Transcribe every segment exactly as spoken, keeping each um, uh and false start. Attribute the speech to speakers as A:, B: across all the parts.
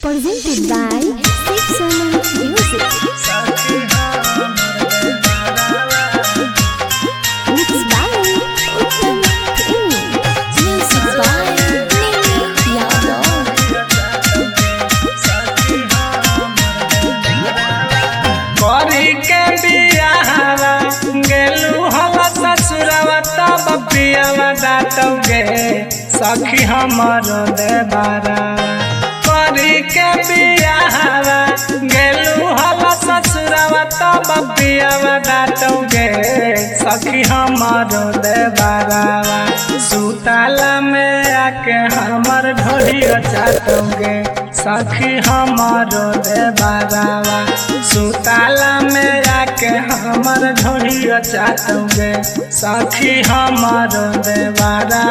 A: Presented by Six Summer Music. Mixed by Uttam Premi. Music by Nini Yadav.
B: करी के बियाहवा गेलू हला ससुरवा तब पियावा डाटोगे सखी हमर देबारा। करी के बियाहवा गेलू हला ससुरवा तब पियावा डाटोगे सखी हमर देबारा। सुताला में आके हमर ढोलिया चाटोगे सखी हमर देबारा। सुताला में आके हमर ढोलिया चाटोगे सखी हमर देबारा।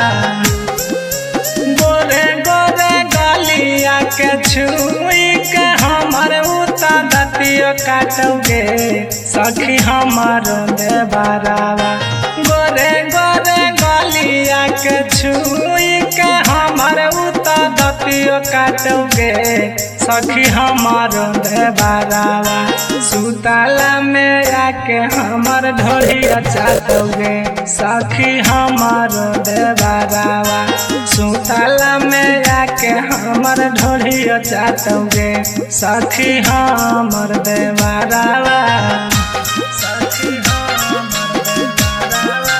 B: गोरे गोरे गलिया के छुई के हमर उता दतिया काटोगे सखी हमर देबारा। गोरे गोरे गलिया के छुई के हमर उता दतिया काटोगे सखी हमर देबारा। सुताला में आके हमर ढोलिया चाटोगे सखी हमर देबारा। सुताला में आके हमर ढोलिया चाटोगे सखी हमर देबारा। सखी हमर देबारा।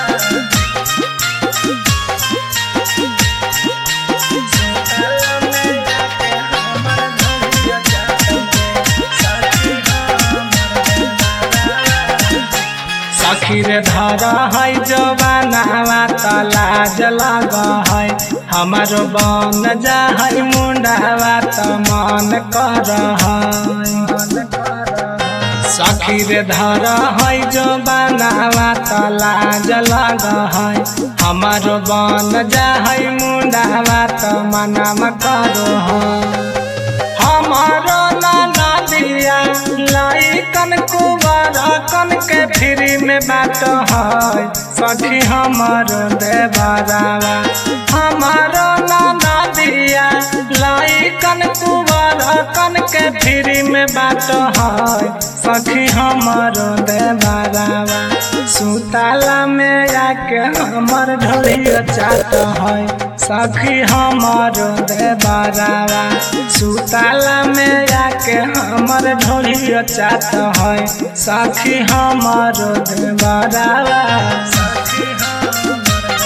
B: सखी रे धारा है जवानावा तलाज लग है हमारो बन जा है मुंडावा त मन कर है। सखी रे धारा है जवानावा तलाज लग है हमारो बन जा है मुंडावा त मनम कर है। हमारो नाना दिया लाइकन कुवार कन के फ्री में बात है सखी हमर देबारा। हमारो नाना दिया लाइकन कुवार कन के फ्री में बात है सखी हमर देबारा। सुताला में आके हमर ढोलिया चाट है सखी हमर देबारा। सुताला में आके हमर ढोलिया चाट है सखी हमर देबारा। सखी हमर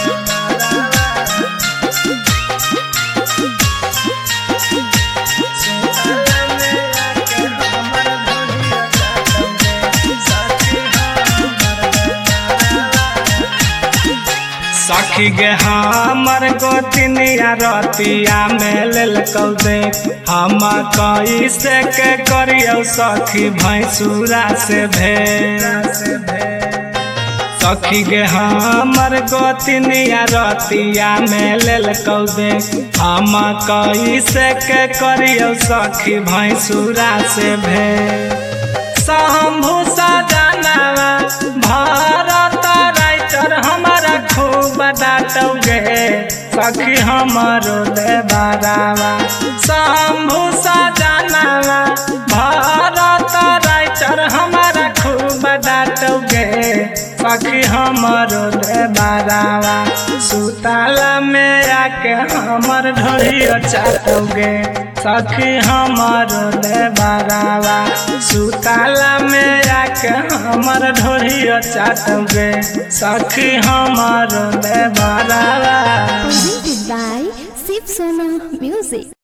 B: सखी गे हमर गोतिनिया रतिया में लेल कौदे हम कैसे के करियो सखी भैंसुरा से भेड़। सखी गे हमर गोतिनिया रतिया में लेल कौदे हम कैसे के करियो सखी भैंसुरा से भेड़। शंभु सजनवा भारत राइटर हमारा खूब डाटोगे सखी हमर देबारा। शंभु सजनवा भारत राइटर हमारा खूब डाटोगे सखी हमर देबारा। सुताला में आके हमर ढोलिया चाटोगे सखी हमर देबारा। सुताला में आके हमर ढोलिया चाटोगे सखी हमर देबारा।
A: Presented by Six Summer Music.